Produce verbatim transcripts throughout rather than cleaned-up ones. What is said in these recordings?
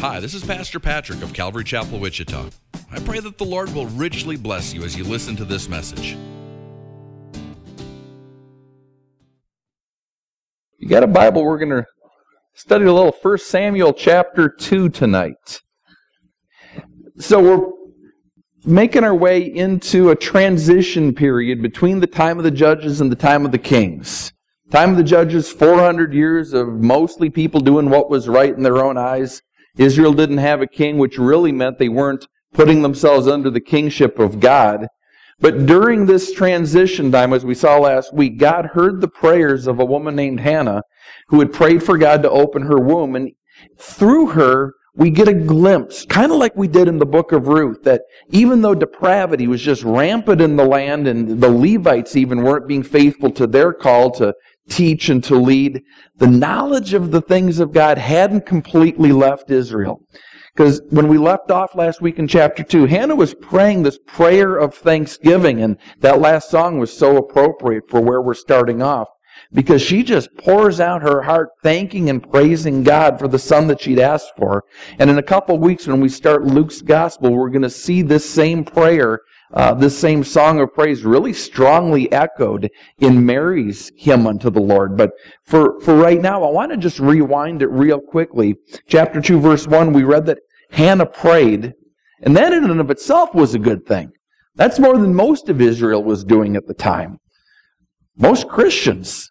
Hi, this is Pastor Patrick of Calvary Chapel, Wichita. I pray that the Lord will richly bless you as you listen to this message. You got a Bible, we're going to study a little First Samuel chapter two tonight. So we're making our way into a transition period between the time of the judges and the time of the kings. Time of the judges, four hundred years of mostly people doing what was right in their own eyes. Israel didn't have a king, which really meant they weren't putting themselves under the kingship of God. But during this transition time, as we saw last week, God heard the prayers of a woman named Hannah who had prayed for God to open her womb. And through her, we get a glimpse, kind of like we did in the book of Ruth, that even though depravity was just rampant in the land and the Levites even weren't being faithful to their call to teach and to lead, the knowledge of the things of God hadn't completely left Israel. Because when we left off last week in chapter two, Hannah was praying this prayer of thanksgiving, and that last song was so appropriate for where we're starting off, because she just pours out her heart thanking and praising God for the son that she'd asked for. And in a couple of weeks when we start Luke's gospel, we're going to see this same prayer, uh, this same song of praise really strongly echoed in Mary's hymn unto the Lord. But for, for right now, I want to just rewind it real quickly. Chapter two, verse one, we read that Hannah prayed, and that in and of itself was a good thing. That's more than most of Israel was doing at the time. Most Christians,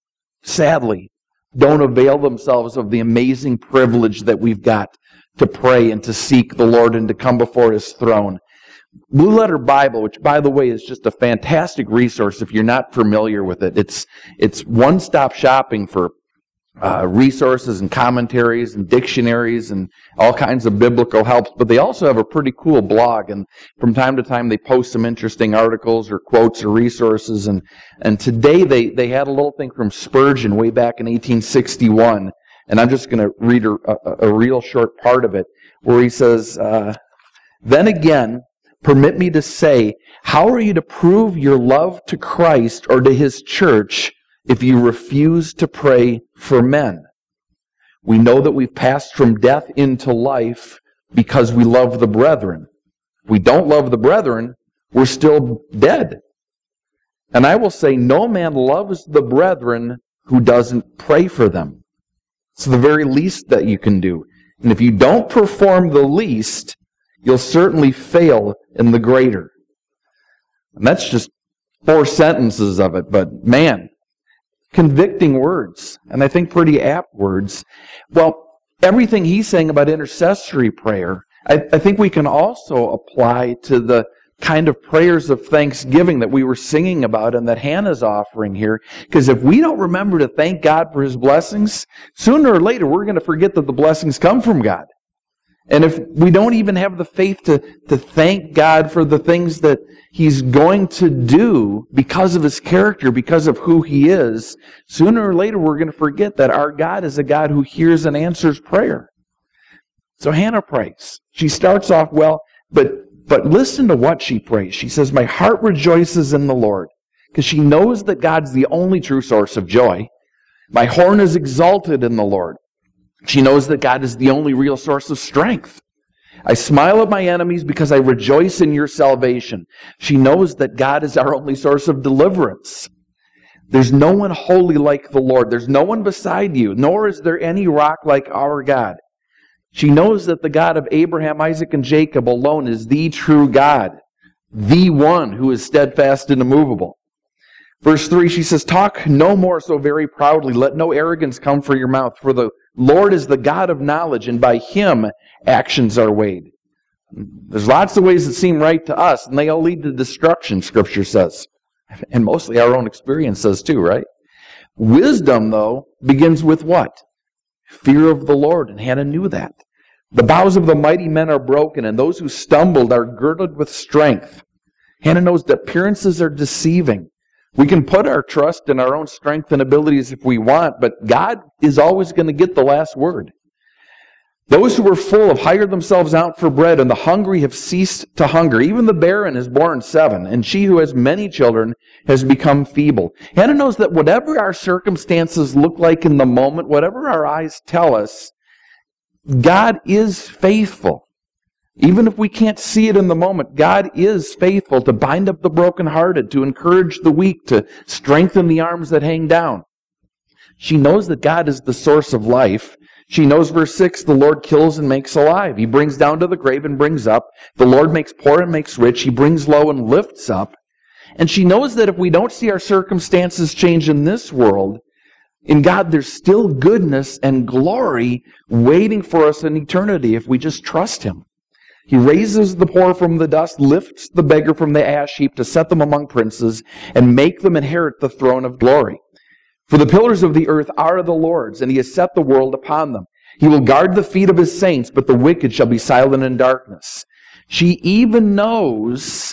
sadly, don't avail themselves of the amazing privilege that we've got to pray and to seek the Lord and to come before His throne. Blue Letter Bible, which by the way is just a fantastic resource if you're not familiar with it. It's it's one-stop shopping for uh, resources and commentaries and dictionaries and all kinds of biblical helps, but they also have a pretty cool blog, and from time to time they post some interesting articles or quotes or resources, and, and today they, they had a little thing from Spurgeon way back in eighteen sixty-one, and I'm just going to read a, a, a real short part of it, where he says, uh, then again, permit me to say, how are you to prove your love to Christ or to His church if you refuse to pray for men? We know that we've passed from death into life because we love the brethren. If we don't love the brethren, we're still dead. And I will say, no man loves the brethren who doesn't pray for them. It's the very least that you can do. And if you don't perform the least, you'll certainly fail in the greater. And that's just four sentences of it, but man, convicting words, and I think pretty apt words. Well, everything he's saying about intercessory prayer, I, I think we can also apply to the kind of prayers of thanksgiving that we were singing about and that Hannah's offering here. Because if we don't remember to thank God for His blessings, sooner or later we're going to forget that the blessings come from God. And if we don't even have the faith to, to thank God for the things that He's going to do because of His character, because of who He is, sooner or later we're going to forget that our God is a God who hears and answers prayer. So Hannah prays. She starts off well, but, but listen to what she prays. She says, my heart rejoices in the Lord, because she knows that God's the only true source of joy. My horn is exalted in the Lord. She knows that God is the only real source of strength. I smile at my enemies because I rejoice in your salvation. She knows that God is our only source of deliverance. There's no one holy like the Lord. There's no one beside you, nor is there any rock like our God. She knows that the God of Abraham, Isaac, and Jacob alone is the true God, the one who is steadfast and immovable. Verse three, she says, talk no more so very proudly. Let no arrogance come from your mouth, for the Lord is the God of knowledge, and by Him actions are weighed. There's lots of ways that seem right to us, and they all lead to destruction, Scripture says. And mostly our own experience says too, right? Wisdom, though, begins with what? Fear of the Lord, and Hannah knew that. The bows of the mighty men are broken, and those who stumbled are girded with strength. Hannah knows that appearances are deceiving. We can put our trust in our own strength and abilities if we want, but God is always going to get the last word. Those who were full have hired themselves out for bread, and the hungry have ceased to hunger. Even the barren has borne seven, and she who has many children has become feeble. Hannah knows that whatever our circumstances look like in the moment, whatever our eyes tell us, God is faithful. Even if we can't see it in the moment, God is faithful to bind up the brokenhearted, to encourage the weak, to strengthen the arms that hang down. She knows that God is the source of life. She knows, verse six, the Lord kills and makes alive. He brings down to the grave and brings up. The Lord makes poor and makes rich. He brings low and lifts up. And she knows that if we don't see our circumstances change in this world, in God there's still goodness and glory waiting for us in eternity if we just trust Him. He raises the poor from the dust, lifts the beggar from the ash heap to set them among princes and make them inherit the throne of glory. For the pillars of the earth are the Lord's, and He has set the world upon them. He will guard the feet of His saints, but the wicked shall be silent in darkness. She even knows,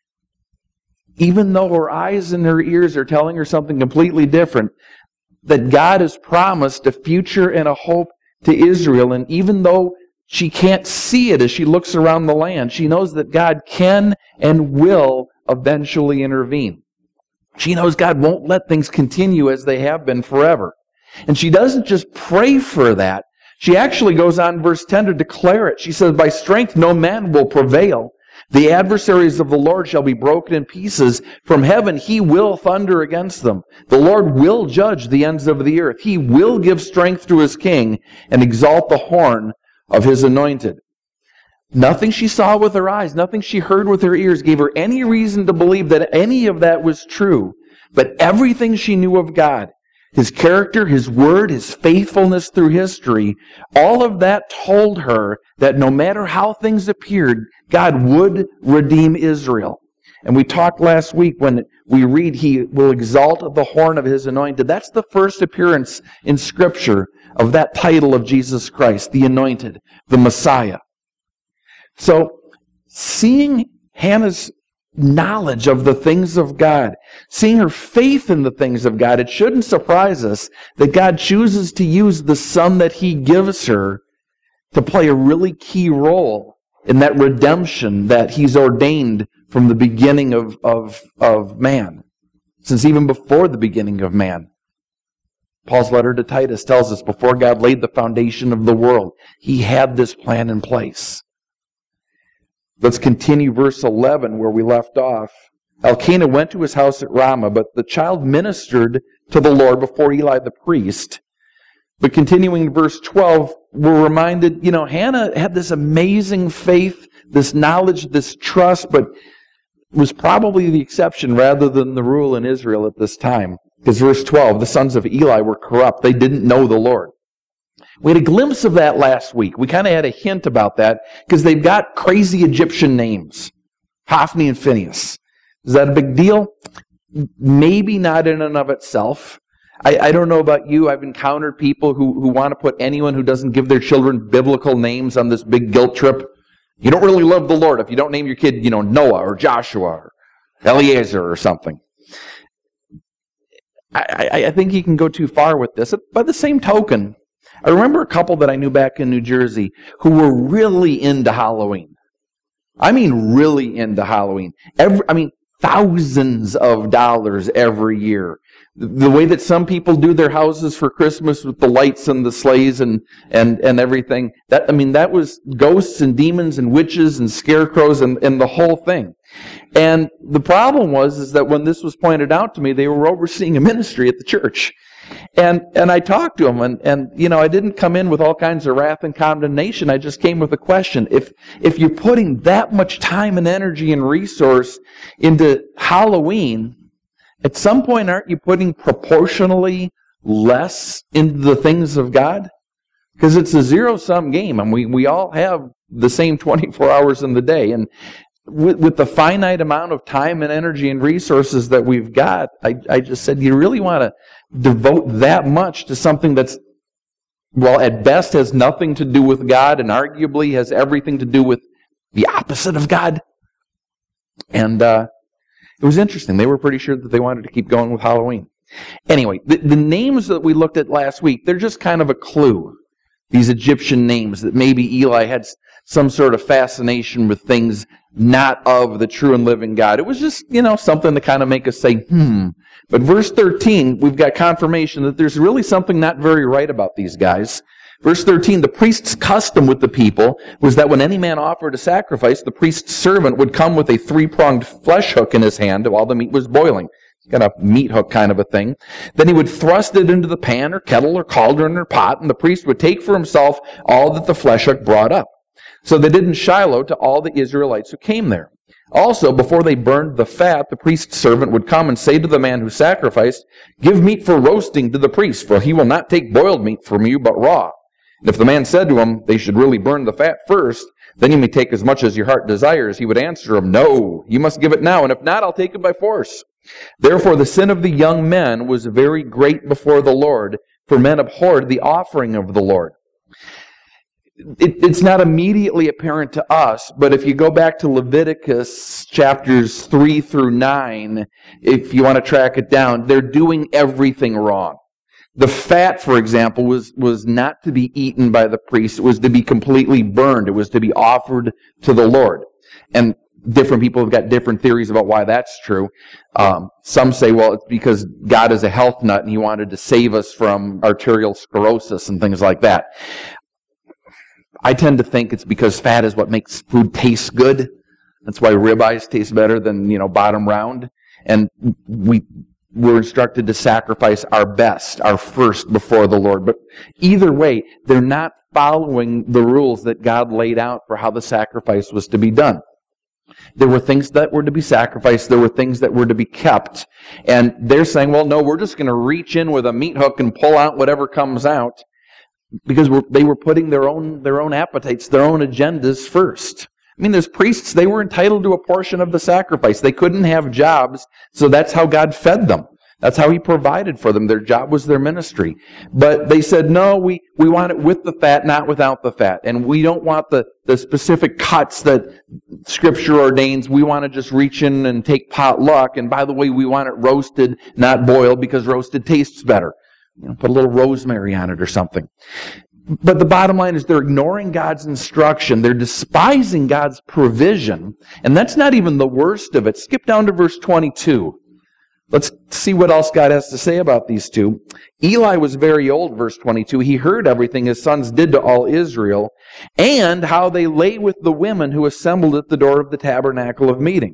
even though her eyes and her ears are telling her something completely different, that God has promised a future and a hope to Israel. And even though she can't see it as she looks around the land, she knows that God can and will eventually intervene. She knows God won't let things continue as they have been forever. And she doesn't just pray for that. She actually goes on in verse ten to declare it. She says, by strength no man will prevail. The adversaries of the Lord shall be broken in pieces. From heaven He will thunder against them. The Lord will judge the ends of the earth. He will give strength to His king and exalt the horn of His anointed. Nothing she saw with her eyes, nothing she heard with her ears gave her any reason to believe that any of that was true. But everything she knew of God, His character, His word, His faithfulness through history, all of that told her that no matter how things appeared, God would redeem Israel. And we talked last week when we read He will exalt the horn of His anointed. That's the first appearance in Scripture of that title of Jesus Christ, the Anointed, the Messiah. So, seeing Hannah's knowledge of the things of God, seeing her faith in the things of God, it shouldn't surprise us that God chooses to use the son that He gives her to play a really key role in that redemption that He's ordained from the beginning of, of, of man, since even before the beginning of man. Paul's letter to Titus tells us before God laid the foundation of the world, He had this plan in place. Let's continue verse eleven where we left off. Elkanah went to his house at Ramah, but the child ministered to the Lord before Eli the priest. But continuing in verse twelve, we're reminded, you know, Hannah had this amazing faith, this knowledge, this trust, but was probably the exception rather than the rule in Israel at this time. Because verse twelve, the sons of Eli were corrupt. They didn't know the Lord. We had a glimpse of that last week. We kind of had a hint about that because they've got crazy Egyptian names. Hophni and Phinehas. Is that a big deal? Maybe not in and of itself. I, I don't know about you. I've encountered people who, who want to put anyone who doesn't give their children biblical names on this big guilt trip. You don't really love the Lord if you don't name your kid, you know, Noah or Joshua or Eliezer or something. I, I, I think you can go too far with this. By the same token, I remember a couple that I knew back in New Jersey who were really into Halloween. I mean really into Halloween. Every, I mean thousands of dollars every year. The way that some people do their houses for Christmas with the lights and the sleighs and, and, and everything. That I mean, that was ghosts and demons and witches and scarecrows and, and the whole thing. And the problem was is that when this was pointed out to me, they were overseeing a ministry at the church. And and I talked to them, and, and you know, I didn't come in with all kinds of wrath and condemnation. I just came with a question. If if you're putting that much time and energy and resource into Halloween, at some point aren't you putting proportionally less into the things of God? Because it's a zero-sum game, and we, we all have the same twenty-four hours in the day. And with, with the finite amount of time and energy and resources that we've got, I, I just said, you really want to devote that much to something that's, well, at best has nothing to do with God and arguably has everything to do with the opposite of God? And uh, it was interesting. They were pretty sure that they wanted to keep going with Halloween. Anyway, the, the names that we looked at last week, they're just kind of a clue. These Egyptian names that maybe Eli had some sort of fascination with things not of the true and living God. It was just, you know, something to kind of make us say, hmm. But verse thirteen, we've got confirmation that there's really something not very right about these guys. Verse thirteen, the priest's custom with the people was that when any man offered a sacrifice, the priest's servant would come with a three-pronged flesh hook in his hand while the meat was boiling. Got a meat hook kind of a thing. Then he would thrust it into the pan or kettle or cauldron or pot, and the priest would take for himself all that the flesh hook brought up. So they did in Shiloh to all the Israelites who came there. Also, before they burned the fat, the priest's servant would come and say to the man who sacrificed, "Give meat for roasting to the priest, for he will not take boiled meat from you, but raw." And if the man said to him, "They should really burn the fat first, then you may take as much as your heart desires," he would answer him, "No, you must give it now, and if not, I'll take it by force." Therefore the sin of the young men was very great before the Lord, for men abhorred the offering of the Lord. It, it's not immediately apparent to us, but if you go back to Leviticus chapters three through nine, if you want to track it down, they're doing everything wrong. The fat, for example, was, was not to be eaten by the priest. It was to be completely burned. It was to be offered to the Lord. And different people have got different theories about why that's true. Um, some say, well, it's because God is a health nut and he wanted to save us from arterial sclerosis and things like that. I tend to think it's because fat is what makes food taste good. That's why ribeyes taste better than, you know, bottom round. And we we're instructed to sacrifice our best, our first before the Lord. But either way, they're not following the rules that God laid out for how the sacrifice was to be done. There were things that were to be sacrificed. There were things that were to be kept. And they're saying, well, no, we're just going to reach in with a meat hook and pull out whatever comes out, because we're, they were putting their own their own appetites, their own agendas first. I mean, there's priests, they were entitled to a portion of the sacrifice. They couldn't have jobs, so that's how God fed them. That's how he provided for them. Their job was their ministry. But they said, no, we, we want it with the fat, not without the fat. And we don't want the, the specific cuts that Scripture ordains. We want to just reach in and take potluck. And by the way, we want it roasted, not boiled, because roasted tastes better. You know, put a little rosemary on it or something. But the bottom line is they're ignoring God's instruction. They're despising God's provision. And that's not even the worst of it. Skip down to verse twenty-two. Let's see what else God has to say about these two. Eli was very old, verse twenty-two. He heard everything his sons did to all Israel, and how they lay with the women who assembled at the door of the tabernacle of meeting.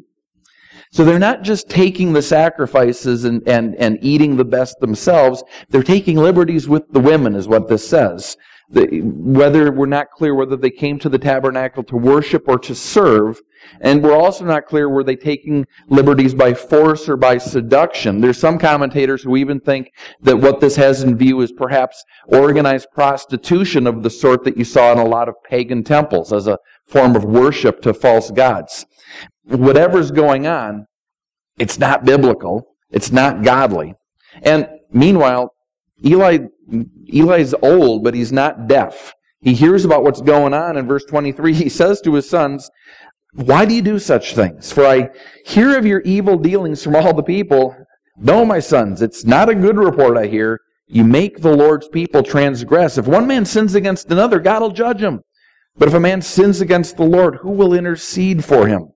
So they're not just taking the sacrifices and, and, and eating the best themselves. They're taking liberties with the women, is what this says. The, whether we're not clear whether they came to the tabernacle to worship or to serve, and we're also not clear were they taking liberties by force or by seduction. There's some commentators who even think that what this has in view is perhaps organized prostitution of the sort that you saw in a lot of pagan temples as a form of worship to false gods. Whatever's going on, it's not biblical. It's not godly. And meanwhile, Eli Eli's old, but he's not deaf. He hears about what's going on. In verse twenty-three, he says to his sons, "Why do you do such things? For I hear of your evil dealings from all the people. No, my sons, it's not a good report I hear. You make the Lord's people transgress. If one man sins against another, God will judge him. But if a man sins against the Lord, who will intercede for him?"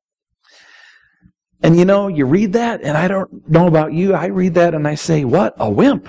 And you know, you read that, and I don't know about you, I read that and I say, what a wimp.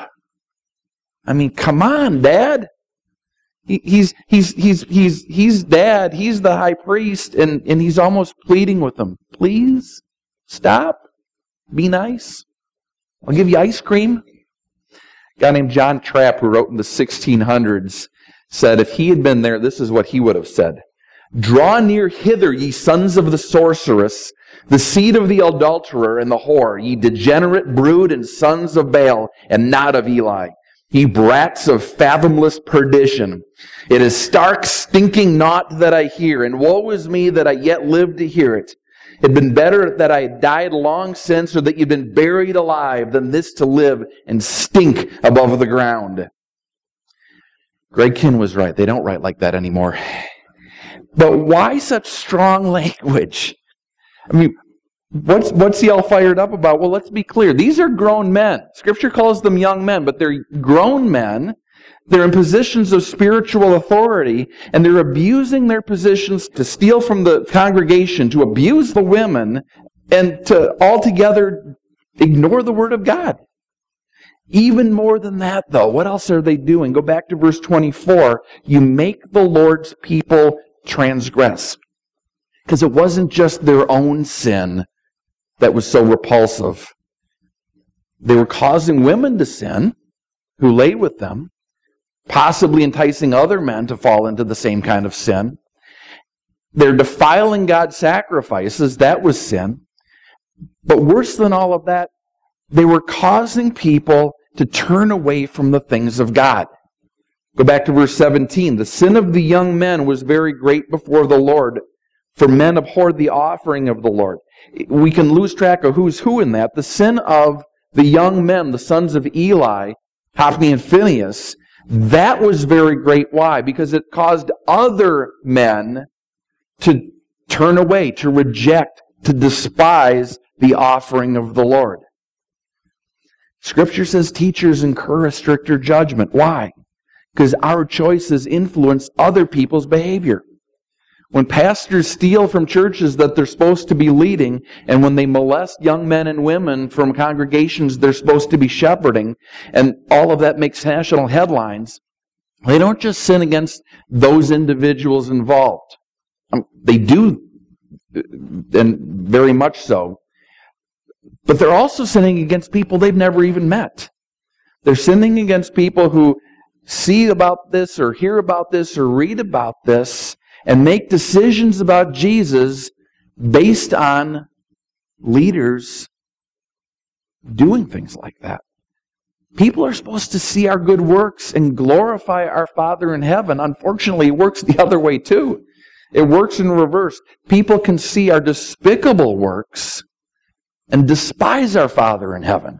I mean, come on, Dad. He, he's he's he's he's he's Dad. He's the high priest, and, and he's almost pleading with them. Please stop. Be nice. I'll give you ice cream. A guy named John Trapp, who wrote in the sixteen hundreds, said if he had been there, this is what he would have said. "Draw near hither, ye sons of the sorceress, the seed of the adulterer and the whore, ye degenerate brood and sons of Baal, and not of Eli. Ye brats of fathomless perdition. It is stark, stinking naught that I hear, and woe is me that I yet live to hear it. It had been better that I had died long since, or that you'd been buried alive, than this to live and stink above the ground." Greg Kinn was right. They don't write like that anymore. But why such strong language? I mean, what's what's he all fired up about? Well, let's be clear. These are grown men. Scripture calls them young men, but they're grown men. They're in positions of spiritual authority, and they're abusing their positions to steal from the congregation, to abuse the women, and to altogether ignore the Word of God. Even more than that, though, what else are they doing? Go back to verse twenty-four. You make the Lord's people transgress. Because it wasn't just their own sin that was so repulsive. They were causing women to sin who lay with them, possibly enticing other men to fall into the same kind of sin. They're defiling God's sacrifices. That was sin. But worse than all of that, they were causing people to turn away from the things of God. Go back to verse seventeen. The sin of the young men was very great before the Lord, for men abhorred the offering of the Lord. We can lose track of who's who in that. The sin of the young men, the sons of Eli, Hophni and Phinehas, that was very great. Why? Because it caused other men to turn away, to reject, to despise the offering of the Lord. Scripture says teachers incur a stricter judgment. Why? Because our choices influence other people's behavior. When pastors steal from churches that they're supposed to be leading, and when they molest young men and women from congregations they're supposed to be shepherding, and all of that makes national headlines, they don't just sin against those individuals involved. Um, they do, and very much so. But they're also sinning against people they've never even met. They're sinning against people who see about this or hear about this or read about this and make decisions about Jesus based on leaders doing things like that. People are supposed to see our good works and glorify our Father in heaven. Unfortunately, it works the other way too. It works in reverse. People can see our despicable works and despise our Father in heaven.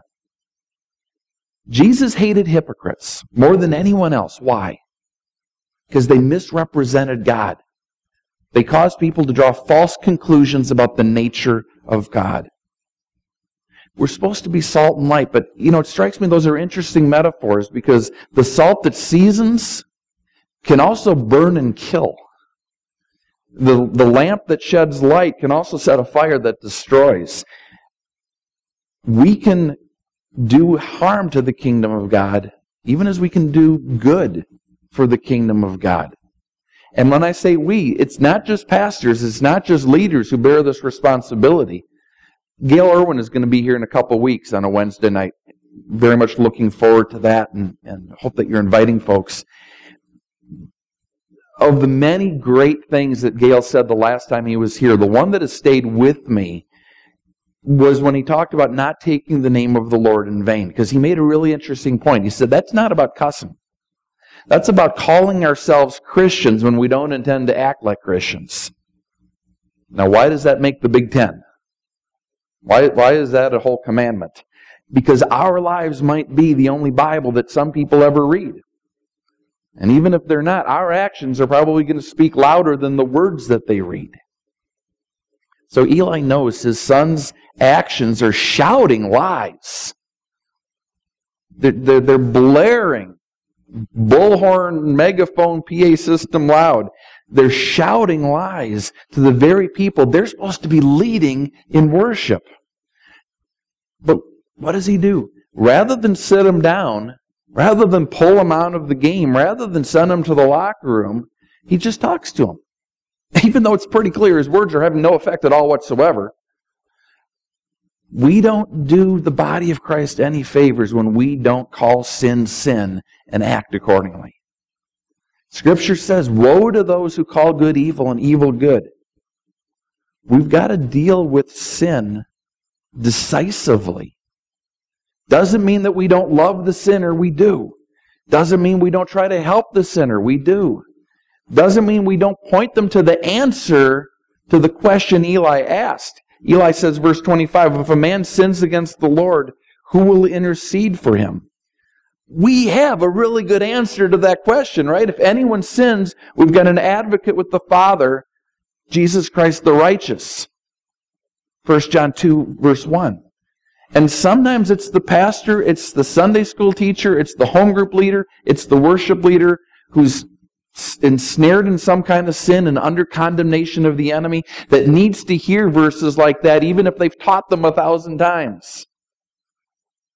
Jesus hated hypocrites more than anyone else. Why? Because they misrepresented God. They caused people to draw false conclusions about the nature of God. We're supposed to be salt and light, but you know, it strikes me those are interesting metaphors because the salt that seasons can also burn and kill. The, the lamp that sheds light can also set a fire that destroys. We can do harm to the kingdom of God, even as we can do good for the kingdom of God. And when I say we, it's not just pastors, it's not just leaders who bear this responsibility. Gail Irwin is going to be here in a couple weeks on a Wednesday night. Very much looking forward to that and, and hope that you're inviting folks. Of the many great things that Gail said the last time he was here, the one that has stayed with me was when he talked about not taking the name of the Lord in vain, because he made a really interesting point. He said, that's not about cussing. That's about calling ourselves Christians when we don't intend to act like Christians. Now, why does that make the Big Ten? Why, why is that a whole commandment? Because our lives might be the only Bible that some people ever read. And even if they're not, our actions are probably going to speak louder than the words that they read. So Eli knows his son's actions are shouting lies. They're, they're, they're blaring bullhorn, megaphone, P A system loud. They're shouting lies to the very people they're supposed to be leading in worship. But what does he do? Rather than sit them down, rather than pull them out of the game, rather than send them to the locker room, he just talks to them. Even though it's pretty clear his words are having no effect at all whatsoever. We don't do the body of Christ any favors when we don't call sin sin and act accordingly. Scripture says, woe to those who call good evil and evil good. We've got to deal with sin decisively. Doesn't mean that we don't love the sinner, we do. Doesn't mean we don't try to help the sinner, we do. Doesn't mean we don't point them to the answer to the question Eli asked. Eli says, verse twenty-five, if a man sins against the Lord, who will intercede for him? We have a really good answer to that question, right? If anyone sins, we've got an advocate with the Father, Jesus Christ the righteous. First John two, verse one. And sometimes it's the pastor, it's the Sunday school teacher, it's the home group leader, it's the worship leader who's ensnared in some kind of sin and under condemnation of the enemy that needs to hear verses like that even if they've taught them a thousand times.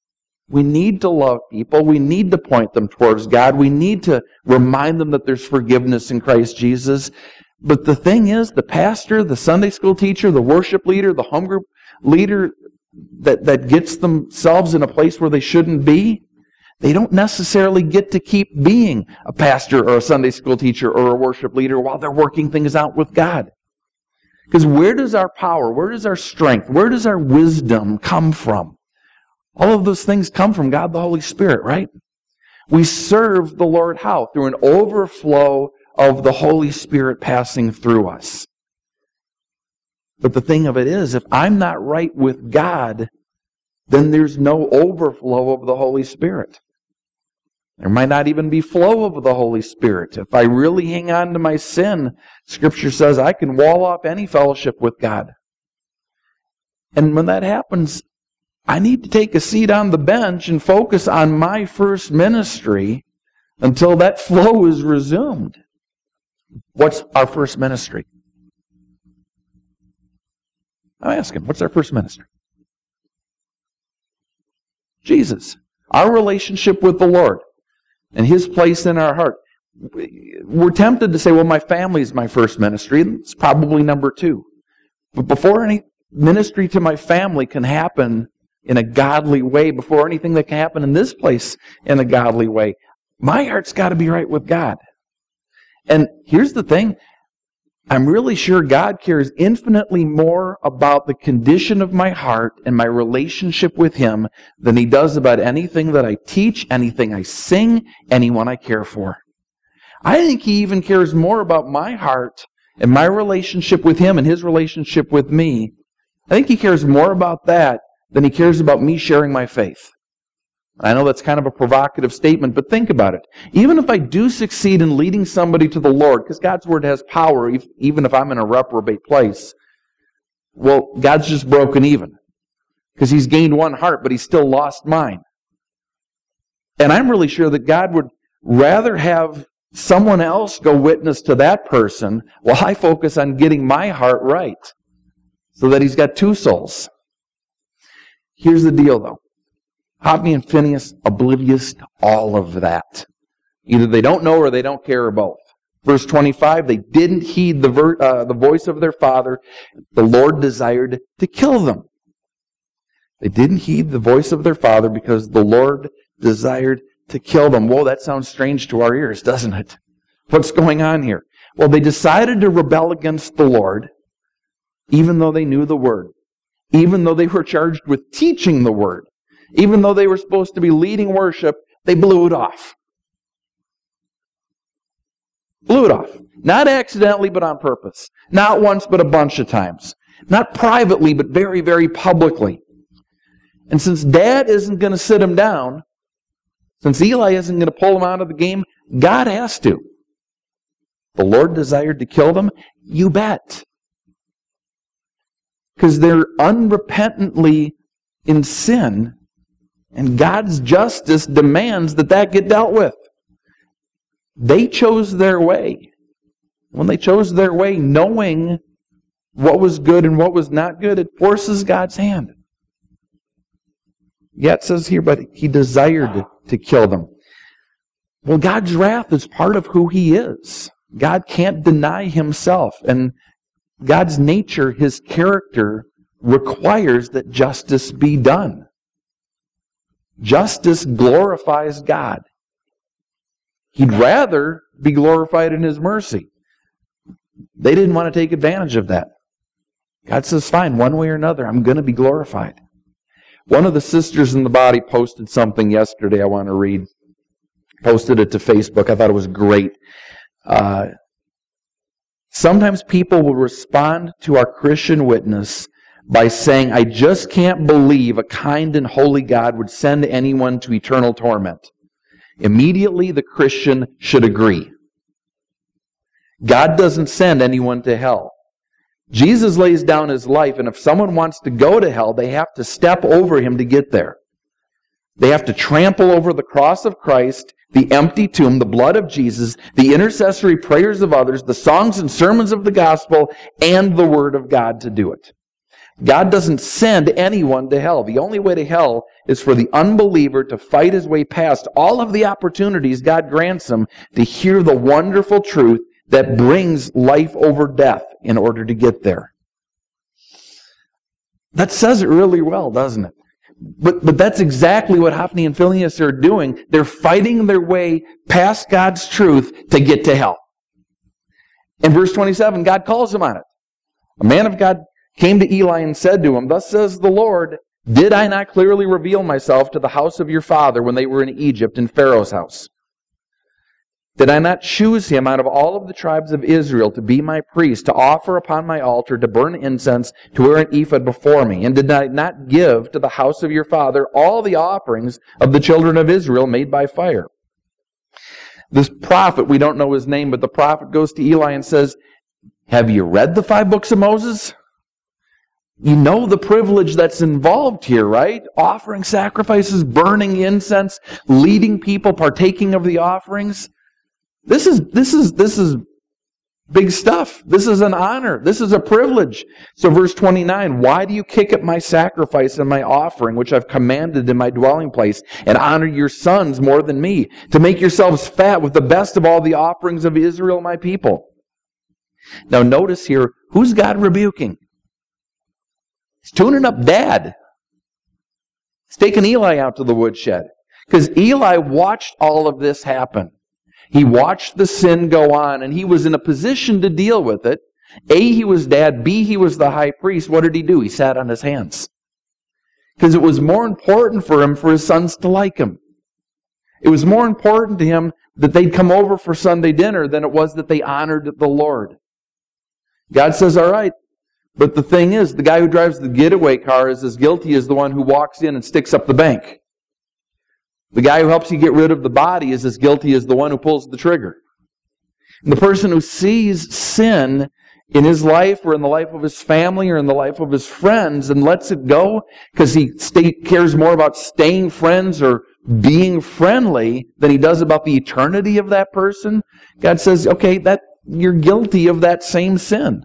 We need to love people. We need to point them towards God. We need to remind them that there's forgiveness in Christ Jesus. But the thing is, the pastor, the Sunday school teacher, the worship leader, the home group leader that, that gets themselves in a place where they shouldn't be, they don't necessarily get to keep being a pastor or a Sunday school teacher or a worship leader while they're working things out with God. Because where does our power, where does our strength, where does our wisdom come from? All of those things come from God the Holy Spirit, right? We serve the Lord how? Through an overflow of the Holy Spirit passing through us. But the thing of it is, if I'm not right with God, then there's no overflow of the Holy Spirit. There might not even be flow of the Holy Spirit. If I really hang on to my sin, Scripture says I can wall off any fellowship with God. And when that happens, I need to take a seat on the bench and focus on my first ministry until that flow is resumed. What's our first ministry? I'm asking, what's our first ministry? Jesus. Our relationship with the Lord and His place in our heart. We're tempted to say, well, my family is my first ministry. It's probably number two. But before any ministry to my family can happen in a godly way, before anything that can happen in this place in a godly way, my heart's got to be right with God. And here's the thing. I'm really sure God cares infinitely more about the condition of my heart and my relationship with Him than He does about anything that I teach, anything I sing, anyone I care for. I think He even cares more about my heart and my relationship with Him and His relationship with me. I think He cares more about that than He cares about me sharing my faith. I know that's kind of a provocative statement, but think about it. Even if I do succeed in leading somebody to the Lord, because God's Word has power, even if I'm in a reprobate place, well, God's just broken even. Because He's gained one heart, but He's still lost mine. And I'm really sure that God would rather have someone else go witness to that person while I focus on getting my heart right, so that He's got two souls. Here's the deal, though. Hophni and Phinehas, oblivious to all of that. Either they don't know or they don't care, or both. Verse twenty-five, they didn't heed the, ver- uh, the voice of their father. The Lord desired to kill them. They didn't heed the voice of their father because the Lord desired to kill them. Whoa, that sounds strange to our ears, doesn't it? What's going on here? Well, they decided to rebel against the Lord, even though they knew the Word. Even though they were charged with teaching the Word. Even though they were supposed to be leading worship, they blew it off. Blew it off. Not accidentally, but on purpose. Not once, but a bunch of times. Not privately, but very, very publicly. And since Dad isn't going to sit him down, since Eli isn't going to pull him out of the game, God has to. The Lord desired to kill them? You bet. Because they're unrepentantly in sin, and God's justice demands that that get dealt with. They chose their way. When they chose their way, knowing what was good and what was not good, it forces God's hand. Yeah, it says here, but He desired to kill them. Well, God's wrath is part of who He is. God can't deny Himself. And God's nature, His character, requires that justice be done. Justice glorifies God. He'd rather be glorified in His mercy. They didn't want to take advantage of that. God says, fine, one way or another, I'm going to be glorified. One of the sisters in the body posted something yesterday I want to read. Posted it to Facebook. I thought it was great. Uh, sometimes people will respond to our Christian witness by saying, I just can't believe a kind and holy God would send anyone to eternal torment. Immediately, the Christian should agree. God doesn't send anyone to hell. Jesus lays down His life, and if someone wants to go to hell, they have to step over Him to get there. They have to trample over the cross of Christ, the empty tomb, the blood of Jesus, the intercessory prayers of others, the songs and sermons of the gospel, and the Word of God to do it. God doesn't send anyone to hell. The only way to hell is for the unbeliever to fight his way past all of the opportunities God grants him to hear the wonderful truth that brings life over death in order to get there. That says it really well, doesn't it? But, but that's exactly what Hophni and Phinehas are doing. They're fighting their way past God's truth to get to hell. In verse twenty-seven, God calls them on it. A man of God came to Eli and said to him, "Thus says the Lord, did I not clearly reveal myself to the house of your father when they were in Egypt in Pharaoh's house? Did I not choose him out of all of the tribes of Israel to be my priest, to offer upon my altar, to burn incense, to wear an ephod before me? And did I not give to the house of your father all the offerings of the children of Israel made by fire?" This prophet, we don't know his name, but the prophet goes to Eli and says, "Have you read the five books of Moses? You know the privilege that's involved here, right? Offering sacrifices, burning incense, leading people, partaking of the offerings. This is this is this is big stuff. This is an honor. This is a privilege." So verse twenty-nine, "Why do you kick at my sacrifice and my offering, which I've commanded in my dwelling place, and honor your sons more than me, to make yourselves fat with the best of all the offerings of Israel, my people?" Now notice here, who's God rebuking? He's tuning up Dad. He's taking Eli out to the woodshed. Because Eli watched all of this happen. He watched the sin go on, and he was in a position to deal with it. A, he was dad. B, he was the high priest. What did he do? He sat on his hands. Because it was more important for him for his sons to like him. It was more important to him that they'd come over for Sunday dinner than it was that they honored the Lord. God says, all right, but the thing is, the guy who drives the getaway car is as guilty as the one who walks in and sticks up the bank. The guy who helps you get rid of the body is as guilty as the one who pulls the trigger. And the person who sees sin in his life or in the life of his family or in the life of his friends and lets it go because he stay, cares more about staying friends or being friendly than he does about the eternity of that person, God says, okay, that you're guilty of that same sin.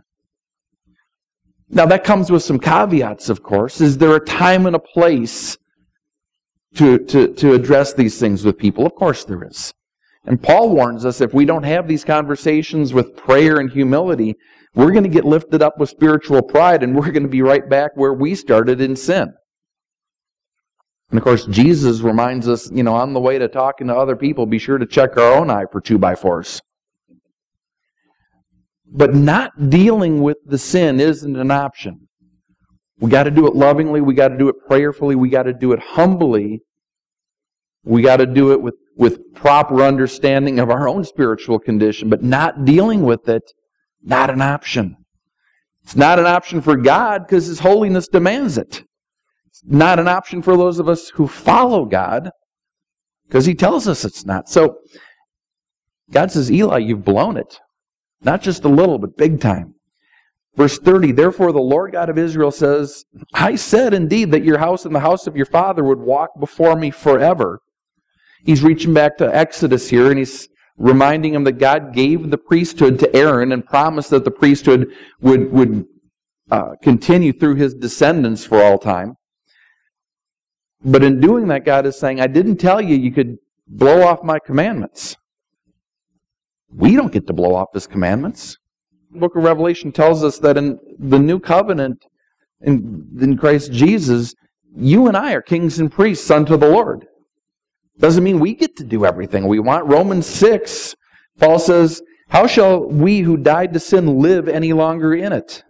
Now that comes with some caveats, of course. Is there a time and a place to, to, to address these things with people? Of course there is. And Paul warns us, if we don't have these conversations with prayer and humility, we're going to get lifted up with spiritual pride, and we're going to be right back where we started in sin. And of course, Jesus reminds us, you know, on the way to talking to other people, be sure to check our own eye for two by fours. But not dealing with the sin isn't an option. We got to do it lovingly. We got to do it prayerfully. We got to do it humbly. We got to do it with, with proper understanding of our own spiritual condition. But not dealing with it, not an option. It's not an option for God because His holiness demands it. It's not an option for those of us who follow God because He tells us it's not. So God says, Eli, you've blown it. Not just a little, but big time. Verse thirty, therefore the Lord God of Israel says, I said indeed that your house and the house of your father would walk before me forever. He's reaching back to Exodus here, and he's reminding him that God gave the priesthood to Aaron and promised that the priesthood would, would uh, continue through his descendants for all time. But in doing that, God is saying, I didn't tell you you could blow off my commandments. We don't get to blow off His commandments. The book of Revelation tells us that in the new covenant in, in Christ Jesus, you and I are kings and priests unto the Lord. Doesn't mean we get to do everything we want. Romans six, Paul says, how shall we who died to sin live any longer in it?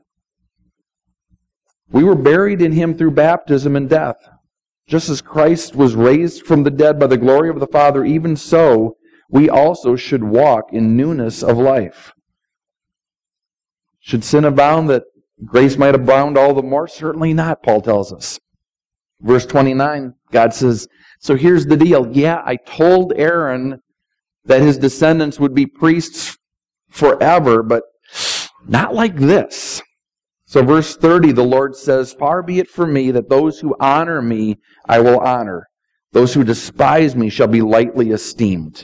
We were buried in Him through baptism and death. Just as Christ was raised from the dead by the glory of the Father, even so we also should walk in newness of life. Should sin abound that grace might abound all the more? Certainly not, Paul tells us. Verse twenty-nine, God says, so here's the deal. Yeah, I told Aaron that his descendants would be priests forever, but not like this. So verse thirty, the Lord says, far be it from me that those who honor me I will honor. Those who despise me shall be lightly esteemed.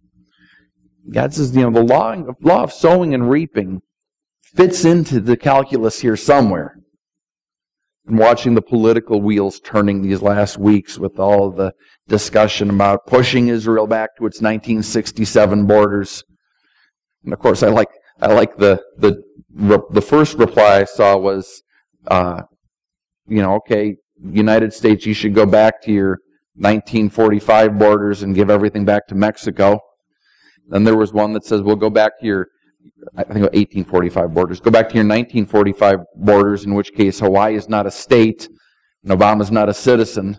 God says, you know, the law, the law of sowing and reaping fits into the calculus here somewhere. And watching the political wheels turning these last weeks with all of the discussion about pushing Israel back to its nineteen sixty-seven borders. And of course, I like I like the the the first reply I saw was, uh, you know, okay, United States, you should go back to your nineteen forty-five borders and give everything back to Mexico. Then there was one that says, we'll go back to your, I think eighteen forty-five borders. Go back to your nineteen forty-five borders, in which case Hawaii is not a state and Obama's not a citizen.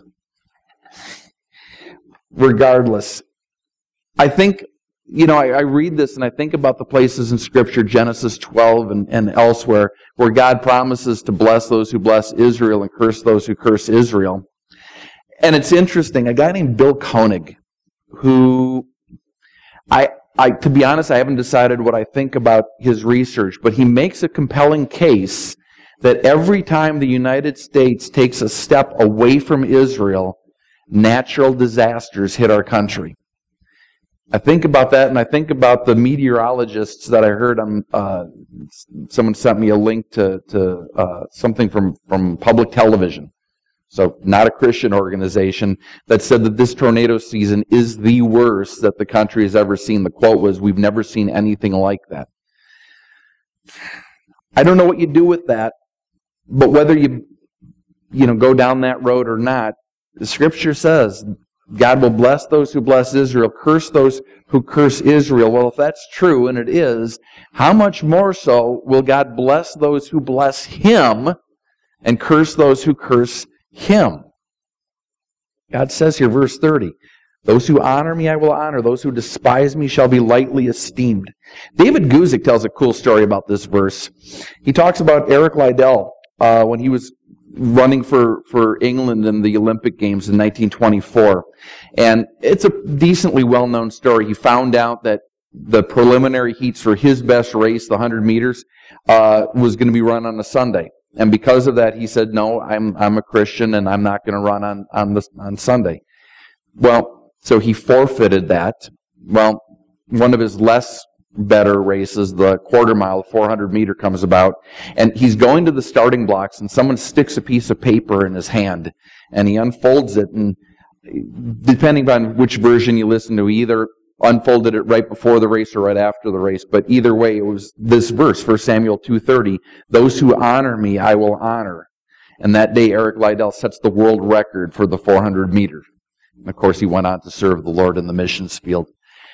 Regardless, I think, you know, I, I read this and I think about the places in Scripture, Genesis twelve and, and elsewhere, where God promises to bless those who bless Israel and curse those who curse Israel. And it's interesting, a guy named Bill Koenig, who, I, I, to be honest, I haven't decided what I think about his research, but he makes a compelling case that every time the United States takes a step away from Israel, natural disasters hit our country. I think about that, and I think about the meteorologists that I heard on, uh, someone sent me a link to, to uh, something from, from public television. So not a Christian organization, that said that this tornado season is the worst that the country has ever seen. The quote was, "We've never seen anything like that." I don't know what you do with that, but whether you, you know, go down that road or not, the Scripture says God will bless those who bless Israel, curse those who curse Israel. Well, if that's true, and it is, how much more so will God bless those who bless Him and curse those who curse Him? God says here, verse thirty, "Those who honor me I will honor, those who despise me shall be lightly esteemed." David Guzik tells a cool story about this verse. He talks about Eric Liddell uh, when he was running for, for England in the Olympic Games in nineteen twenty-four. And it's a decently well-known story. He found out that the preliminary heats for his best race, the one hundred meters, uh, was going to be run on a Sunday. And because of that, he said, no, I'm I'm a Christian and I'm not going to run on, on, this, on Sunday. Well, so he forfeited that. Well, one of his less better races, the quarter mile, four hundred meter, comes about, and he's going to the starting blocks, and someone sticks a piece of paper in his hand, and he unfolds it, and depending on which version you listen to, he either unfolded it right before the race or right after the race, but either way, it was this verse, First Samuel two thirty, "Those who honor me, I will honor." And that day, Eric Liddell sets the world record for the four hundred meter. And of course, he went on to serve the Lord in the missions field.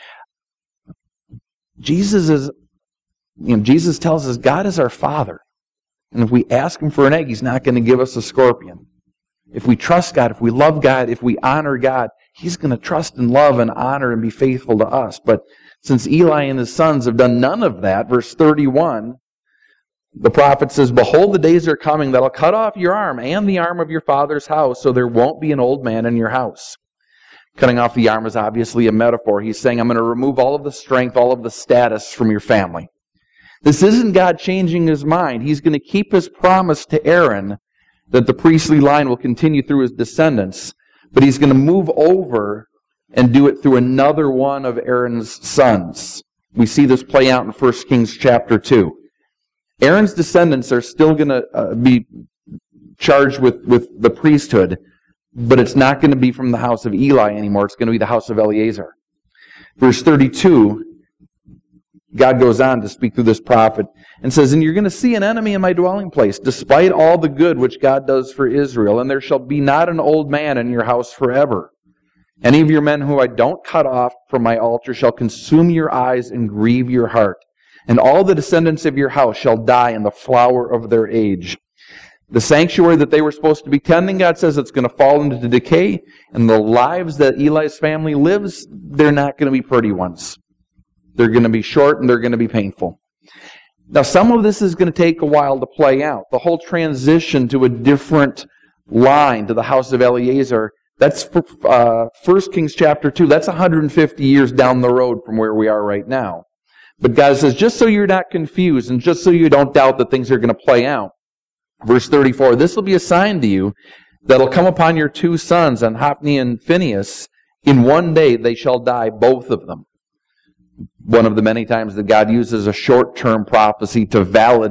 Jesus is, you know, Jesus tells us God is our Father. And if we ask Him for an egg, He's not going to give us a scorpion. If we trust God, if we love God, if we honor God, He's going to trust and love and honor and be faithful to us. But since Eli and his sons have done none of that, verse thirty-one, the prophet says, "Behold, the days are coming that I'll cut off your arm and the arm of your father's house, so there won't be an old man in your house." Cutting off the arm is obviously a metaphor. He's saying, I'm going to remove all of the strength, all of the status from your family. This isn't God changing His mind. He's going to keep His promise to Aaron that the priestly line will continue through his descendants, but He's going to move over and do it through another one of Aaron's sons. We see this play out in First Kings chapter two. Aaron's descendants are still going to uh, be charged with, with the priesthood, but it's not going to be from the house of Eli anymore. It's going to be the house of Eleazar. Verse thirty-two, God goes on to speak through this prophet and says, "And you're going to see an enemy in my dwelling place, despite all the good which God does for Israel, and there shall be not an old man in your house forever. Any of your men who I don't cut off from my altar shall consume your eyes and grieve your heart. And all the descendants of your house shall die in the flower of their age." The sanctuary that they were supposed to be tending, God says, it's going to fall into decay, and the lives that Eli's family lives, they're not going to be pretty ones. They're going to be short and they're going to be painful. Now, some of this is going to take a while to play out. The whole transition to a different line, to the house of Eleazar, that's uh, First Kings chapter two. That's one hundred fifty years down the road from where we are right now. But God says, just so you're not confused and just so you don't doubt that things are going to play out, verse thirty-four, "This will be a sign to you that'll come upon your two sons, on Hophni and Phinehas. In one day they shall die, both of them." One of the many times that God uses a short-term prophecy to validate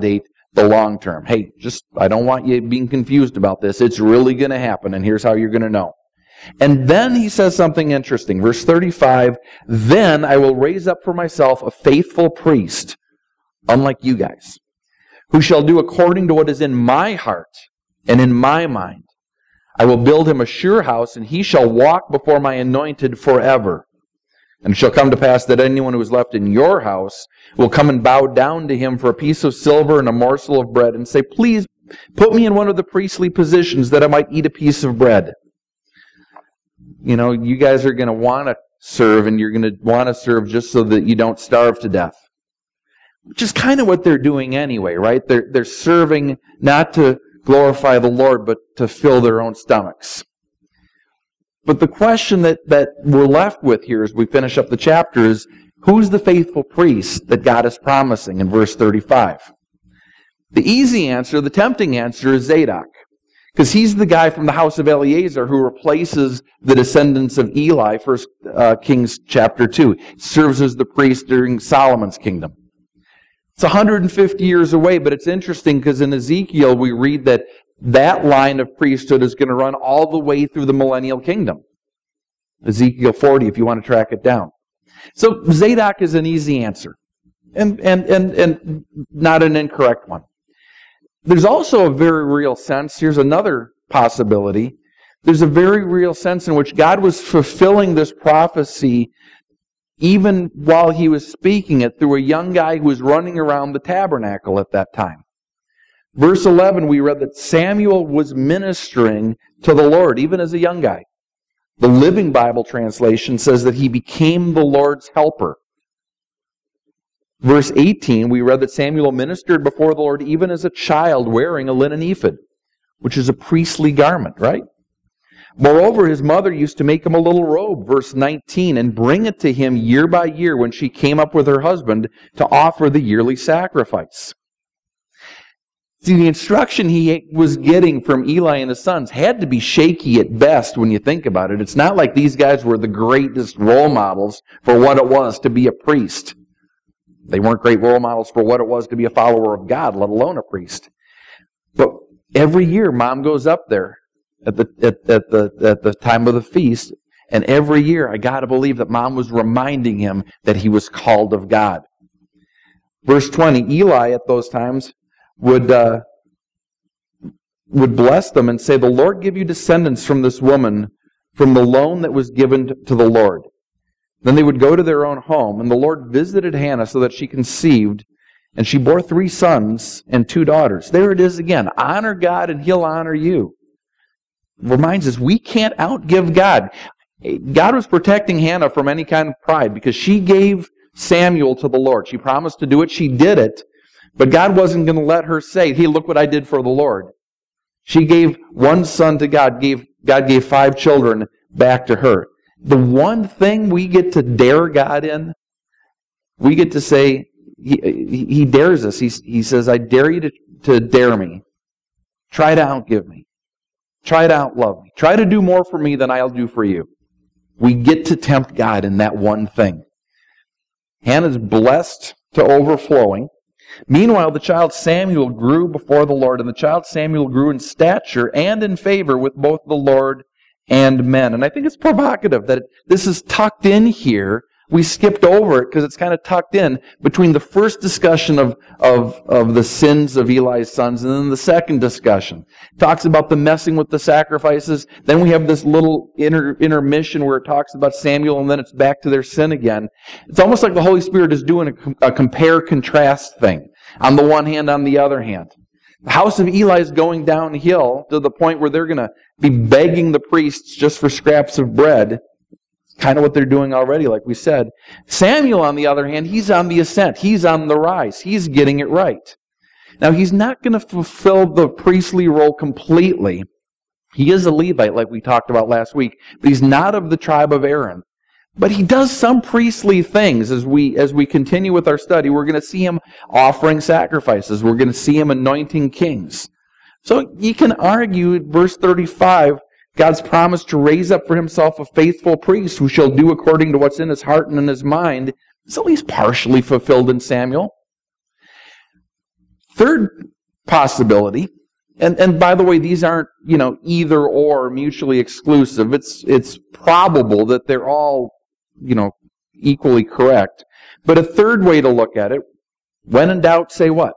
the long term. Hey, just, I don't want you being confused about this. It's really going to happen, and here's how you're going to know. And then he says something interesting. Verse thirty-five, then I will raise up for myself a faithful priest, unlike you guys, who shall do according to what is in my heart and in my mind. I will build him a sure house, and he shall walk before my anointed forever. And it shall come to pass that anyone who is left in your house will come and bow down to him for a piece of silver and a morsel of bread, and say, please put me in one of the priestly positions that I might eat a piece of bread. You know, you guys are going to want to serve, and you're going to want to serve just so that you don't starve to death. Which is kind of what they're doing anyway, right? They're, they're serving not to glorify the Lord, but to fill their own stomachs. But the question that, that we're left with here as we finish up the chapter is, who's the faithful priest that God is promising in verse thirty-five? The easy answer, the tempting answer, is Zadok. Because he's the guy from the house of Eleazar who replaces the descendants of Eli, First uh, Kings chapter two. Serves as the priest during Solomon's kingdom. It's one hundred fifty years away, but it's interesting because in Ezekiel we read that that line of priesthood is going to run all the way through the millennial kingdom. Ezekiel forty, if you want to track it down. So Zadok is an easy answer, and, and, and, and not an incorrect one. There's also a very real sense, here's another possibility, there's a very real sense in which God was fulfilling this prophecy even while he was speaking it through a young guy who was running around the tabernacle at that time. Verse eleven, we read that Samuel was ministering to the Lord, even as a young guy. The Living Bible translation says that he became the Lord's helper. Verse eighteen, we read that Samuel ministered before the Lord even as a child wearing a linen ephod, which is a priestly garment, right? Moreover, his mother used to make him a little robe, verse nineteen, and bring it to him year by year when she came up with her husband to offer the yearly sacrifice. See, the instruction he was getting from Eli and his sons had to be shaky at best when you think about it. It's not like these guys were the greatest role models for what it was to be a priest. They weren't great role models for what it was to be a follower of God, let alone a priest. But every year, Mom goes up there at the at, at the at the time of the feast, and every year, I got to believe that Mom was reminding him that he was called of God. Verse twenty, Eli at those times would uh, would bless them and say, "The Lord give you descendants from this woman, from the loan that was given to the Lord." Then they would go to their own home, and the Lord visited Hannah so that she conceived, and she bore three sons and two daughters. There it is again. Honor God, and He'll honor you. Reminds us, we can't outgive God. God was protecting Hannah from any kind of pride because she gave Samuel to the Lord. She promised to do it. She did it. But God wasn't going to let her say, hey, look what I did for the Lord. She gave one son to God. Gave, God gave five children back to her. The one thing we get to dare God in, we get to say, He, he dares us. He, he says, I dare you to, to dare me. Try to outgive me. Try to outlove me. Try to do more for me than I'll do for you. We get to tempt God in that one thing. Hannah's blessed to overflowing. Meanwhile, the child Samuel grew before the Lord, and the child Samuel grew in stature and in favor with both the Lord and men. And I think it's provocative that this is tucked in here. We skipped over it because it's kind of tucked in between the first discussion of, of, of the sins of Eli's sons and then the second discussion. It talks about the messing with the sacrifices. Then we have this little inter, intermission where it talks about Samuel, and then it's back to their sin again. It's almost like the Holy Spirit is doing a, a compare-contrast thing. On the one hand, on the other hand. The house of Eli is going downhill to the point where they're going to be begging the priests just for scraps of bread. Kind of what they're doing already, like we said. Samuel, on the other hand, he's on the ascent. He's on the rise. He's getting it right. Now, he's not going to fulfill the priestly role completely. He is a Levite, like we talked about last week, but he's not of the tribe of Aaron. But he does some priestly things as we as we continue with our study. We're going to see him offering sacrifices. We're going to see him anointing kings. So you can argue at verse thirty-five, God's promise to raise up for himself a faithful priest who shall do according to what's in his heart and in his mind is at least partially fulfilled in Samuel. Third possibility. And and by the way, these aren't, you know, either or mutually exclusive. It's it's probable that they're all, you know, equally correct. But a third way to look at it, when in doubt, say what?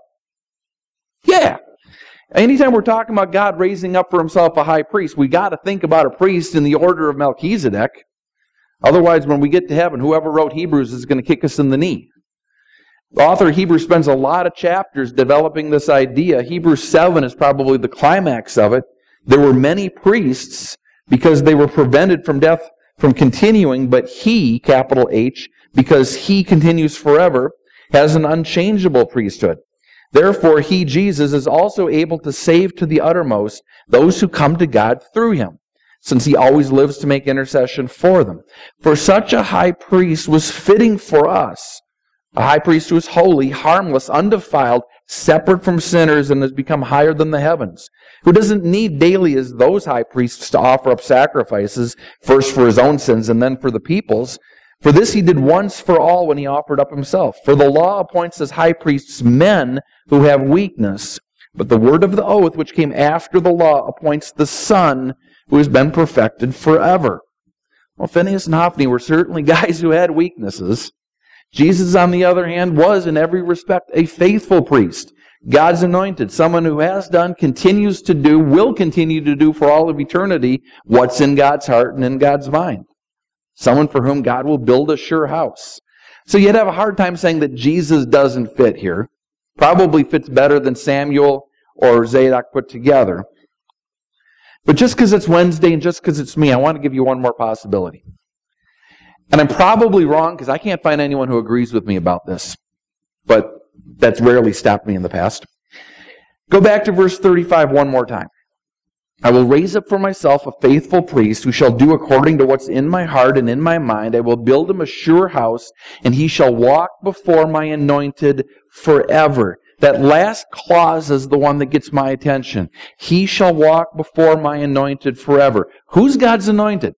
Yeah. Anytime we're talking about God raising up for himself a high priest, we got to think about a priest in the order of Melchizedek. Otherwise, when we get to heaven, whoever wrote Hebrews is going to kick us in the knee. The author of Hebrews spends a lot of chapters developing this idea. Hebrews seven is probably the climax of it. There were many priests because they were prevented from death from continuing, but he, capital H, because he continues forever, has an unchangeable priesthood. Therefore, he, Jesus, is also able to save to the uttermost those who come to God through him, since he always lives to make intercession for them. For such a high priest was fitting for us, a high priest who is holy, harmless, undefiled, separate from sinners, and has become higher than the heavens, who doesn't need daily as those high priests to offer up sacrifices, first for his own sins and then for the people's. For this he did once for all when he offered up himself. For the law appoints as high priests men who have weakness, but the word of the oath which came after the law appoints the Son who has been perfected forever. Well, Phinehas and Hophni were certainly guys who had weaknesses. Jesus, on the other hand, was in every respect a faithful priest, God's anointed, someone who has done, continues to do, will continue to do for all of eternity what's in God's heart and in God's mind. Someone for whom God will build a sure house. So you'd have a hard time saying that Jesus doesn't fit here. Probably fits better than Samuel or Zadok put together. But just because it's Wednesday and just because it's me, I want to give you one more possibility. And I'm probably wrong because I can't find anyone who agrees with me about this. But that's rarely stopped me in the past. Go back to verse thirty-five one more time. I will raise up for myself a faithful priest who shall do according to what's in my heart and in my mind. I will build him a sure house, and he shall walk before my anointed forever. That last clause is the one that gets my attention. He shall walk before my anointed forever. Who's God's anointed?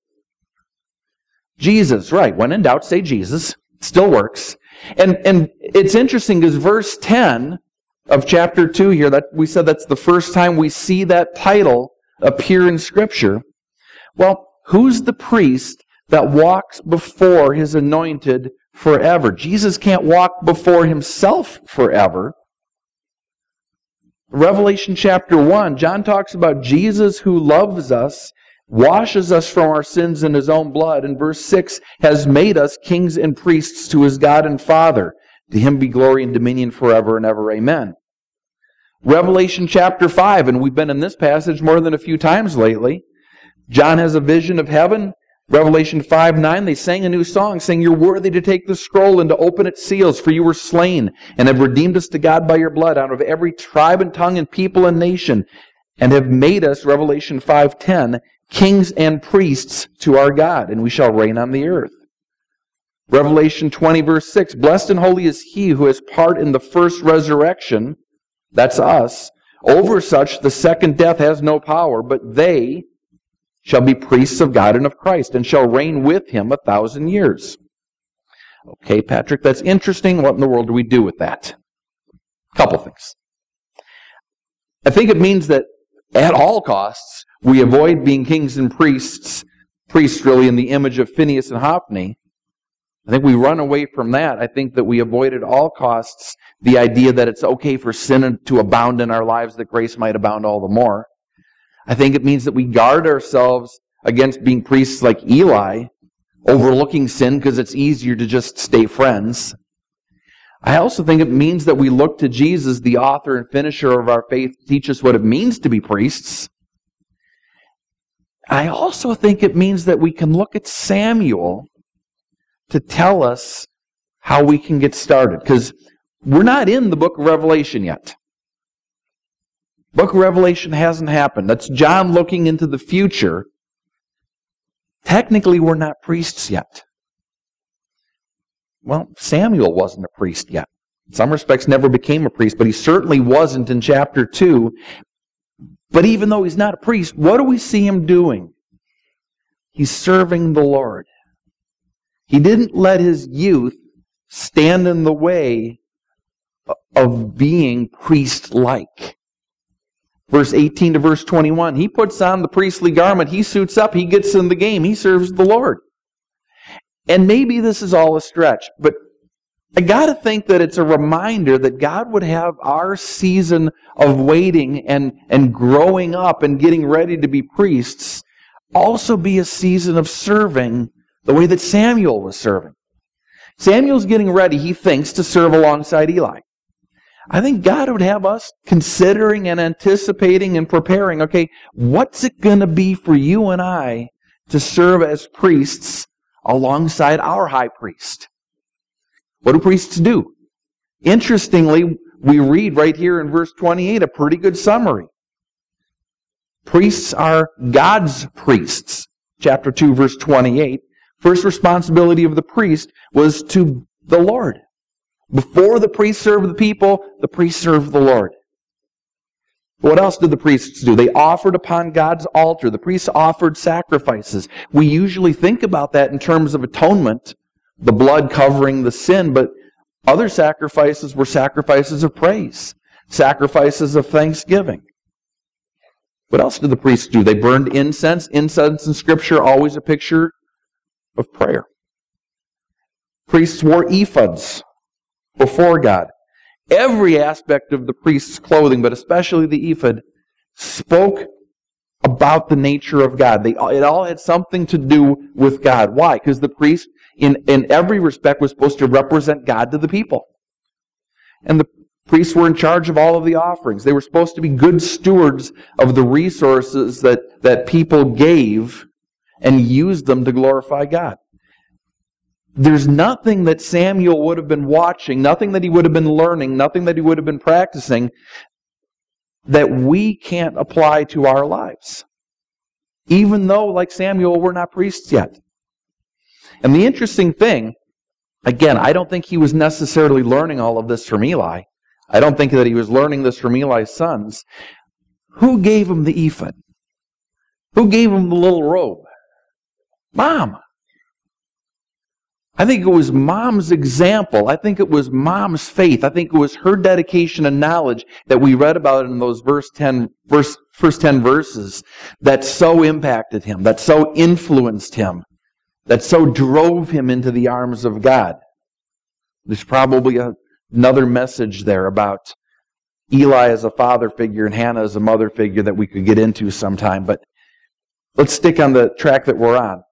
Jesus, right. When in doubt, say Jesus. It still works. And and it's interesting because verse ten of chapter two here, that we said that's the first time we see that title appear in Scripture. Well, who's the priest that walks before his anointed forever? Jesus can't walk before himself forever. Revelation chapter one, John talks about Jesus who loves us, washes us from our sins in his own blood, and verse six, has made us kings and priests to his God and Father. To him be glory and dominion forever and ever. Amen. Revelation chapter five, and we've been in this passage more than a few times lately. John has a vision of heaven. Revelation five nine, they sang a new song, saying, "You're worthy to take the scroll and to open its seals, for you were slain, and have redeemed us to God by your blood out of every tribe and tongue and people and nation, and have made us," Revelation five ten, "kings and priests to our God, and we shall reign on the earth." Revelation twenty verse six, "Blessed and holy is he who has part in the first resurrection," that's us. "Over such the second death has no power, but they shall be priests of God and of Christ, and shall reign with him a thousand years." Okay, Patrick, that's interesting. What in the world do we do with that? A couple things. I think it means that at all costs, we avoid being kings and priests, priests really in the image of Phinehas and Hophni. I think we run away from that. I think that we avoid at all costs the idea that it's okay for sin to abound in our lives, that grace might abound all the more. I think it means that we guard ourselves against being priests like Eli, overlooking sin because it's easier to just stay friends. I also think it means that we look to Jesus, the author and finisher of our faith, to teach us what it means to be priests. I also think it means that we can look at Samuel to tell us how we can get started, because we're not in the book of Revelation yet. Book of Revelation hasn't happened. That's John looking into the future. Technically, we're not priests yet. Well, Samuel wasn't a priest yet. In some respects, never became a priest, but he certainly wasn't in chapter two. But even though he's not a priest, what do we see him doing? He's serving the Lord. He didn't let his youth stand in the way of being priest-like. Verse eighteen to verse twenty-one, he puts on the priestly garment, he suits up, he gets in the game, he serves the Lord. And maybe this is all a stretch, but I got to think that it's a reminder that God would have our season of waiting and, and growing up and getting ready to be priests also be a season of serving the way that Samuel was serving. Samuel's getting ready, he thinks, to serve alongside Eli. I think God would have us considering and anticipating and preparing, okay, what's it going to be for you and I to serve as priests alongside our high priest? What do priests do? Interestingly, we read right here in verse twenty-eight a pretty good summary. Priests are God's priests. Chapter two, verse twenty-eight. First responsibility of the priest was to the Lord. Before the priest served the people, the priest served the Lord. What else did the priests do? They offered upon God's altar. The priests offered sacrifices. We usually think about that in terms of atonement, the blood covering the sin, but other sacrifices were sacrifices of praise, sacrifices of thanksgiving. What else did the priests do? They burned incense. Incense in Scripture, always a picture of prayer. Priests wore ephods before God. Every aspect of the priest's clothing, but especially the ephod, spoke about the nature of God. They, it all had something to do with God. Why? Because the priest, in, in every respect, was supposed to represent God to the people. And the priests were in charge of all of the offerings. They were supposed to be good stewards of the resources that, that people gave and used them to glorify God. There's nothing that Samuel would have been watching, nothing that he would have been learning, nothing that he would have been practicing that we can't apply to our lives. Even though, like Samuel, we're not priests yet. And the interesting thing, again, I don't think he was necessarily learning all of this from Eli. I don't think that he was learning this from Eli's sons. Who gave him the ephod? Who gave him the little robe? Mom. I think it was Mom's example. I think it was Mom's faith. I think it was her dedication and knowledge that we read about in those verse ten, verse, first ten verses that so impacted him, that so influenced him, that so drove him into the arms of God. There's probably a, another message there about Eli as a father figure and Hannah as a mother figure that we could get into sometime, but let's stick on the track that we're on.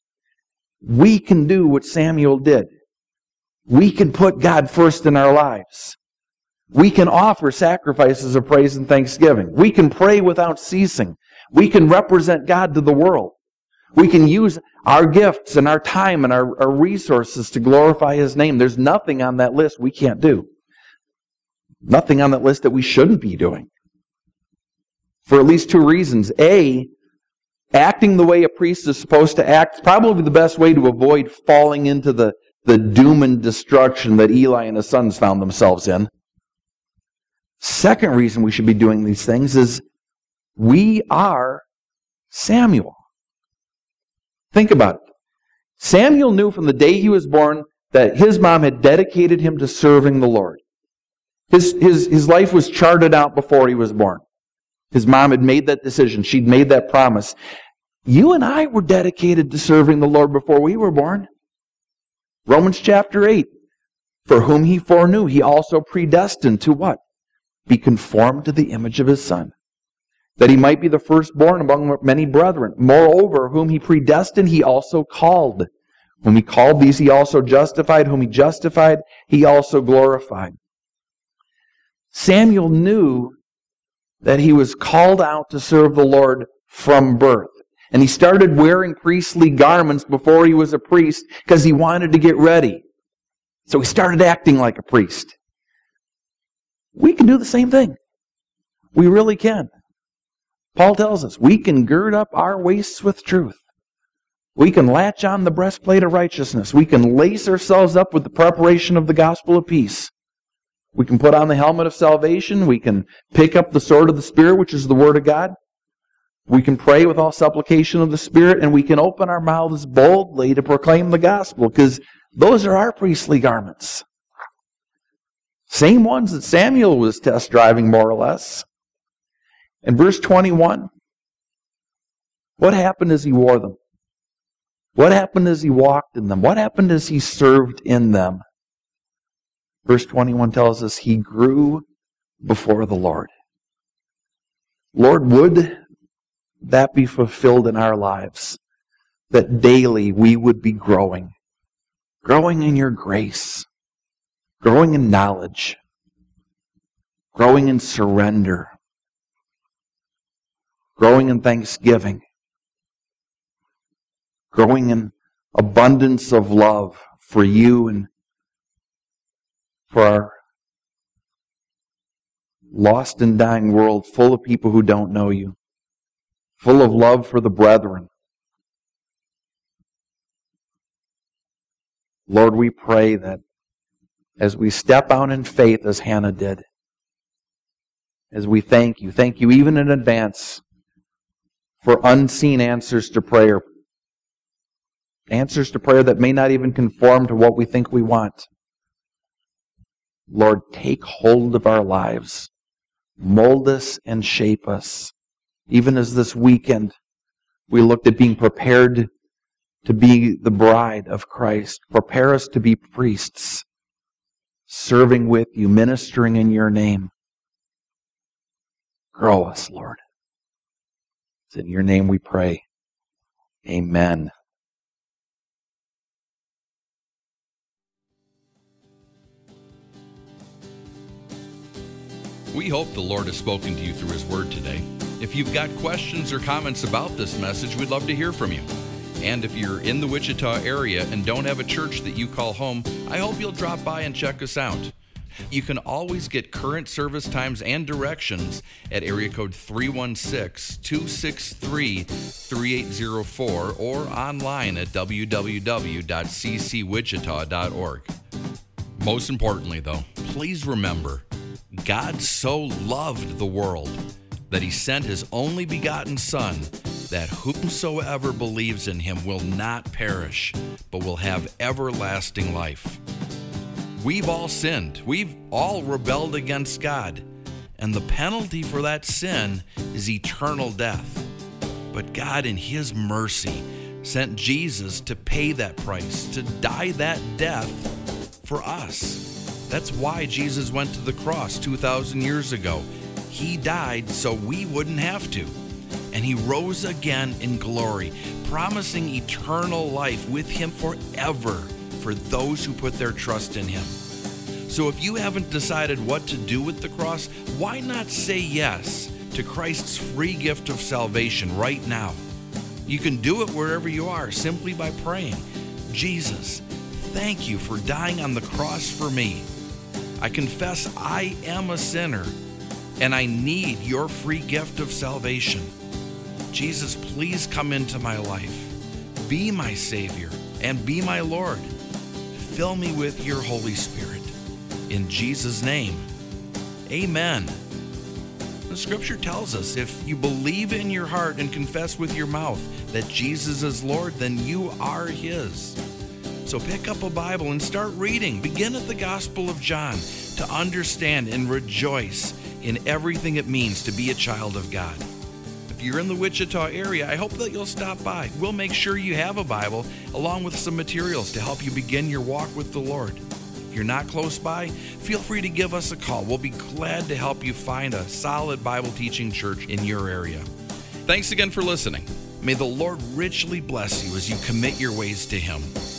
We can do what Samuel did. We can put God first in our lives. We can offer sacrifices of praise and thanksgiving. We can pray without ceasing. We can represent God to the world. We can use our gifts and our time and our, our resources to glorify His name. There's nothing on that list we can't do. Nothing on that list that we shouldn't be doing. For at least two reasons. A, acting the way a priest is supposed to act is probably the best way to avoid falling into the, the doom and destruction that Eli and his sons found themselves in. Second reason we should be doing these things is we are Samuel. Think about it. Samuel knew from the day he was born that his mom had dedicated him to serving the Lord. His, his, his life was charted out before he was born. His mom had made that decision. She'd made that promise. You and I were dedicated to serving the Lord before we were born. Romans chapter eight. For whom He foreknew, He also predestined to what? Be conformed to the image of His Son, that He might be the firstborn among many brethren. Moreover, whom He predestined, He also called. Whom He called, these He also justified. Whom He justified, He also glorified. Samuel knew that he was called out to serve the Lord from birth. And he started wearing priestly garments before he was a priest because he wanted to get ready. So he started acting like a priest. We can do the same thing. We really can. Paul tells us we can gird up our waists with truth. We can latch on the breastplate of righteousness. We can lace ourselves up with the preparation of the gospel of peace. We can put on the helmet of salvation. We can pick up the sword of the Spirit, which is the Word of God. We can pray with all supplication of the Spirit, and we can open our mouths boldly to proclaim the gospel, because those are our priestly garments. Same ones that Samuel was test driving, more or less. And verse twenty-one, what happened as he wore them? What happened as he walked in them? What happened as he served in them? Verse twenty-one tells us he grew before the Lord. Lord, would that be fulfilled in our lives? That daily we would be growing. Growing in your grace. Growing in knowledge. Growing in surrender. Growing in thanksgiving. Growing in abundance of love for you and for our lost and dying world full of people who don't know you. Full of love for the brethren. Lord, we pray that as we step out in faith as Hannah did, as we thank you, thank you even in advance for unseen answers to prayer. Answers to prayer that may not even conform to what we think we want. Lord, take hold of our lives. Mold us and shape us. Even as this weekend we looked at being prepared to be the bride of Christ. Prepare us to be priests, serving with you, ministering in your name. Grow us, Lord. It's in your name we pray. Amen. We hope the Lord has spoken to you through His Word today. If you've got questions or comments about this message, we'd love to hear from you. And if you're in the Wichita area and don't have a church that you call home, I hope you'll drop by and check us out. You can always get current service times and directions at area code three one six, two six three, three eight zero four or online at w w w dot c c wichita dot org. Most importantly, though, please remember, God so loved the world that He sent His only begotten Son, that whomsoever believes in Him will not perish, but will have everlasting life. We've all sinned. We've all rebelled against God. And the penalty for that sin is eternal death. But God, in His mercy, sent Jesus to pay that price, to die that death for us. That's why Jesus went to the cross two thousand years ago. He died so we wouldn't have to. And He rose again in glory, promising eternal life with Him forever for those who put their trust in Him. So if you haven't decided what to do with the cross, why not say yes to Christ's free gift of salvation right now? You can do it wherever you are simply by praying, Jesus, thank you for dying on the cross for me. I confess I am a sinner and I need your free gift of salvation. Jesus, please come into my life. Be my Savior and be my Lord. Fill me with your Holy Spirit. In Jesus' name, amen. The Scripture tells us if you believe in your heart and confess with your mouth that Jesus is Lord, then you are His. So pick up a Bible and start reading. Begin at the Gospel of John to understand and rejoice in everything it means to be a child of God. If you're in the Wichita area, I hope that you'll stop by. We'll make sure you have a Bible along with some materials to help you begin your walk with the Lord. If you're not close by, feel free to give us a call. We'll be glad to help you find a solid Bible teaching church in your area. Thanks again for listening. May the Lord richly bless you as you commit your ways to Him.